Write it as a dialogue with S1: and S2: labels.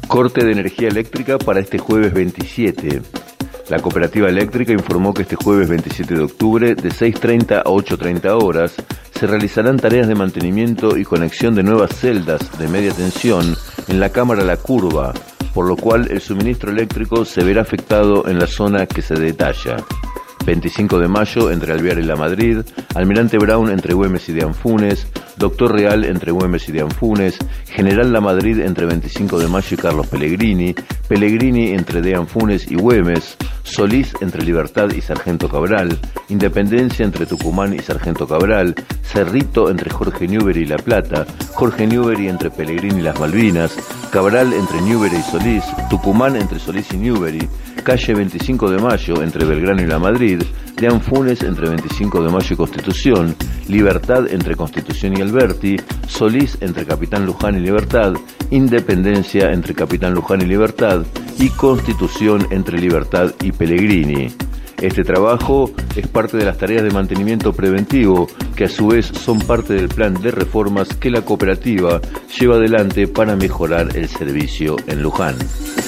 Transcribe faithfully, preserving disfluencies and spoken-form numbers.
S1: Corte de energía eléctrica para este jueves veintisiete. La cooperativa eléctrica informó que este jueves veintisiete de octubre, de seis treinta a ocho treinta horas, se realizarán tareas de mantenimiento y conexión de nuevas celdas de media tensión en la cámara La Curva, por lo cual el suministro eléctrico se verá afectado en la zona que se detalla. veinticinco de mayo entre Alvear y La Madrid, Almirante Brown entre Güemes y de Anfunes, Doctor Real entre Güemes y de Anfunes, General La Madrid entre veinticinco de mayo y Carlos Pellegrini, Pellegrini entre de Anfunes y Güemes, Solís entre Libertad y Sargento Cabral, Independencia entre Tucumán y Sargento Cabral, Cerrito entre Jorge Newbery y La Plata, Jorge Newbery entre Pellegrini y Las Malvinas, Cabral entre Newbery y Solís, Tucumán entre Solís y Newbery, Calle veinticinco de mayo entre Belgrano y La Madrid, de Anfunes entre veinticinco de mayo y Constitución, Libertad entre Constitución y Alberti, Solís entre Capitán Luján y Libertad, Independencia entre Capitán Luján y Libertad y Constitución entre Libertad y Pellegrini. Este trabajo es parte de las tareas de mantenimiento preventivo, que a su vez son parte del plan de reformas que la cooperativa lleva adelante para mejorar el servicio en Luján.